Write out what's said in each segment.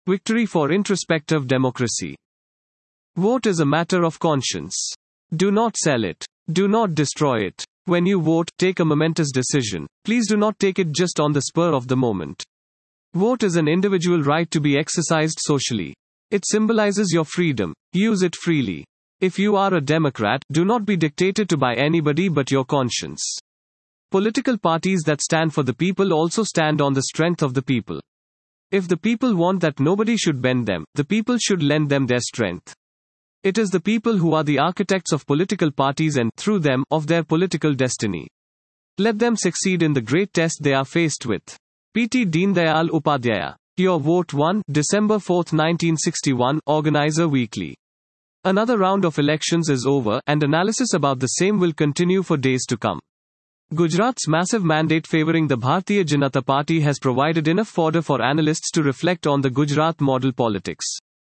Victory for introspective democracy. Vote is a matter of conscience. Do not sell it. Do not destroy it. When you vote, take a momentous decision. Please do not take it just on the spur of the moment. Vote is an individual right to be exercised socially. It symbolizes your freedom. Use it freely. If you are a Democrat, do not be dictated to by anybody but your conscience. Political parties that stand for the people also stand on the strength of the people. If the people want that nobody should bend them, the people should lend them their strength. It is the people who are the architects of political parties and, through them, of their political destiny. Let them succeed in the great test they are faced with. P.T. Deen Dayal Upadhyaya. Your Vote 1, December 4, 1961, Organizer Weekly. Another round of elections is over, and analysis about the same will continue for days to come. Gujarat's massive mandate favoring the Bharatiya Janata Party has provided enough fodder for analysts to reflect on the Gujarat model politics.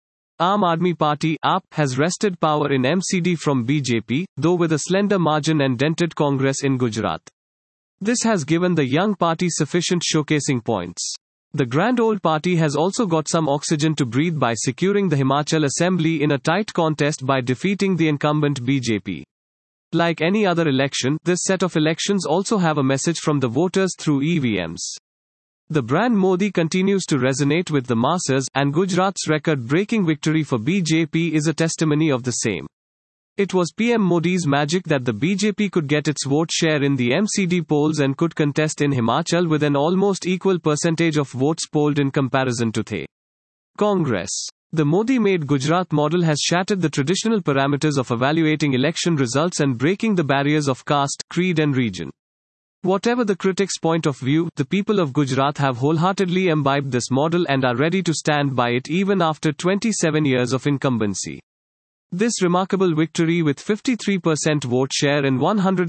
Aam Aadmi Party (AAP) has wrested power in MCD from BJP, though with a slender margin, and dented Congress in Gujarat. This has given the young party sufficient showcasing points. The grand old party has also got some oxygen to breathe by securing the Himachal Assembly in a tight contest by defeating the incumbent BJP. Like any other election, this set of elections also have a message from the voters through EVMs. The brand Modi continues to resonate with the masses, and Gujarat's record-breaking victory for BJP is a testimony of the same. It was PM Modi's magic that the BJP could get its vote share in the MCD polls and could contest in Himachal with an almost equal percentage of votes polled in comparison to the Congress. The Modi-made Gujarat model has shattered the traditional parameters of evaluating election results and breaking the barriers of caste, creed and region. Whatever the critics' point of view, the people of Gujarat have wholeheartedly imbibed this model and are ready to stand by it even after 27 years of incumbency. This remarkable victory with 53% vote share and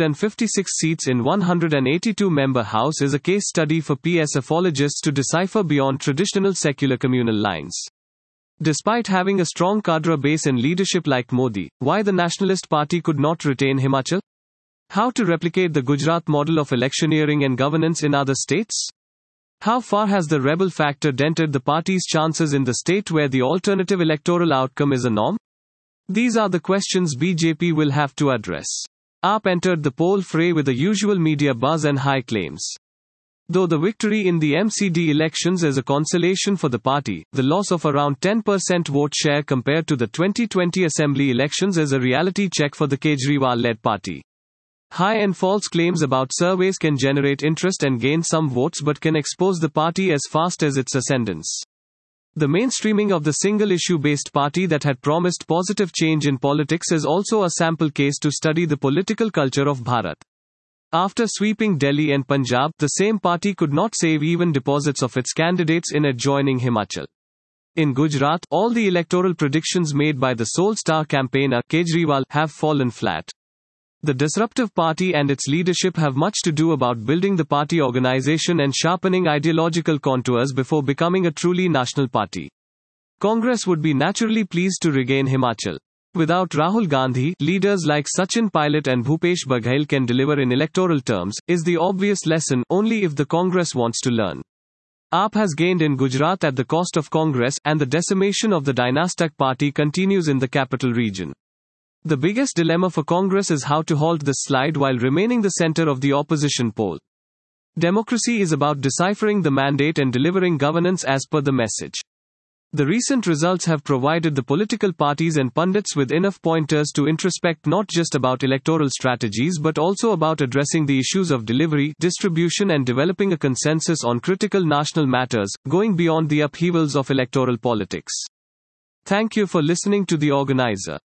156 seats in 182-member House is a case study for PSFologists to decipher beyond traditional secular communal lines. Despite having a strong cadre base and leadership like Modi, why the Nationalist Party could not retain Himachal? How to replicate the Gujarat model of electioneering and governance in other states? How far has the rebel factor dented the party's chances in the state where the alternative electoral outcome is a norm? These are the questions BJP will have to address. AAP entered the poll fray with the usual media buzz and high claims. Though the victory in the MCD elections is a consolation for the party, the loss of around 10% vote share compared to the 2020 assembly elections is a reality check for the Kejriwal-led party. High and false claims about surveys can generate interest and gain some votes but can expose the party as fast as its ascendance. The mainstreaming of the single-issue-based party that had promised positive change in politics is also a sample case to study the political culture of Bharat. After sweeping Delhi and Punjab, the same party could not save even deposits of its candidates in adjoining Himachal. In Gujarat, all the electoral predictions made by the sole star campaigner, Kejriwal, have fallen flat. The disruptive party and its leadership have much to do about building the party organization and sharpening ideological contours before becoming a truly national party. Congress would be naturally pleased to regain Himachal. Without Rahul Gandhi, leaders like Sachin Pilot and Bhupesh Baghel can deliver in electoral terms, is the obvious lesson, only if the Congress wants to learn. AAP has gained in Gujarat at the cost of Congress, and the decimation of the dynastic party continues in the capital region. The biggest dilemma for Congress is how to halt this slide while remaining the center of the opposition pole. Democracy is about deciphering the mandate and delivering governance as per the message. The recent results have provided the political parties and pundits with enough pointers to introspect not just about electoral strategies but also about addressing the issues of delivery, distribution and developing a consensus on critical national matters, going beyond the upheavals of electoral politics. Thank you for listening to The Organizer.